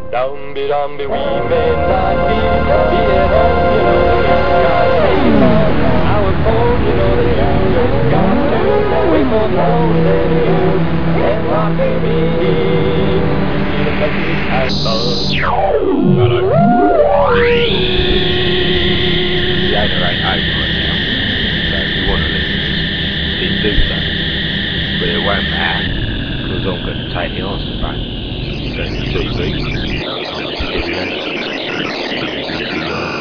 Dum-be, we may not be at home, you know, the kids got paid for. I was told, you know, that you just got to wait for the road, then you can rock me. You need a message and love. Hello. The owner ain't home right now, so if you want to listen, please do so. But it won't matter, because I'm going to take the answer phone. Turn your TV, stereo, and listen live.